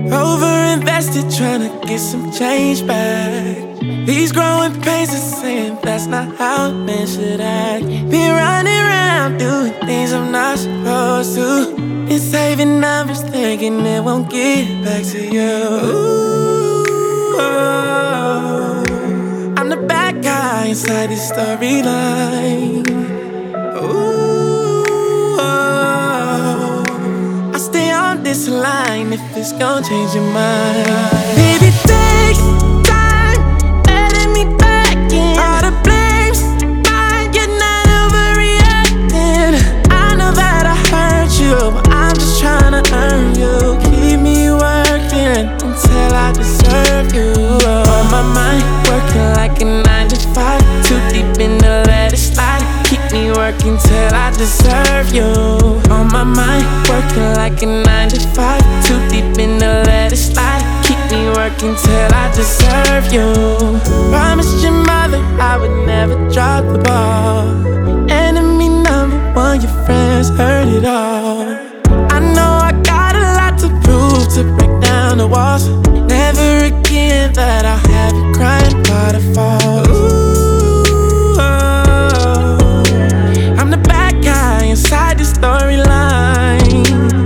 Over-invested, trying to get some change back. These growing pains are saying that's not how men should act. Been running around doing things I'm not supposed to. Been saving numbers thinking it won't get back to you. Ooh, oh. I'm the bad guy inside this storyline. Ooh, oh. I stay on this line if it's gon' change your mind. Baby, take time letting me back in. All the blame's mine, you're not overreacting. I know that I hurt you, but I'm just trying to earn you. Keep me working until I deserve you. On my mind, working like a 9 to 5. Too deep in the let it slide. Keep me working till I deserve you. On my mind, working like a 9 to 5. Too deep in the let it slide. Keep me working till I deserve you. Promised your mother I would never drop the ball. Enemy number one, your friends heard it all. I know I got a lot to prove to break down the walls. Never again that I'll have you crying waterfalls. Ooh, oh. I'm the bad guy inside the storyline.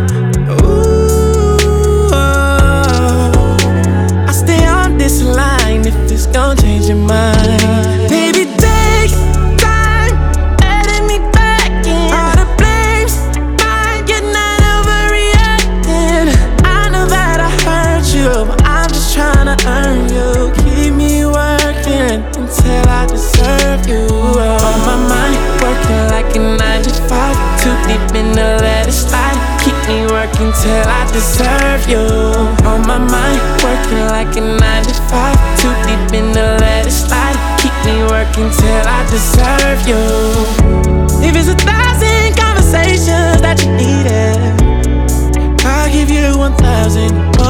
Ooh, oh. I stay on this line if it's gon' change your mind. Baby, take time letting me back in. All the blame's mine, you're not overreacting. I know that I hurt you, but I'm just trying to earn you. Keep me working until I deserve you. On my mind, working like a 9 to 5. Too deep in the let it slide. Keep me working till I deserve you. On my mind, working like a 9 to 5. Too deep in the let it slide. Keep me working till I deserve you. If it's 1,000 conversations that you needed, I'll give you 1,001.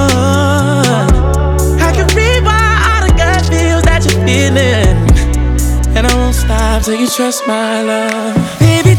I can rewind all the gut feels that you're feeling, and I won't stop till you trust my love. Baby,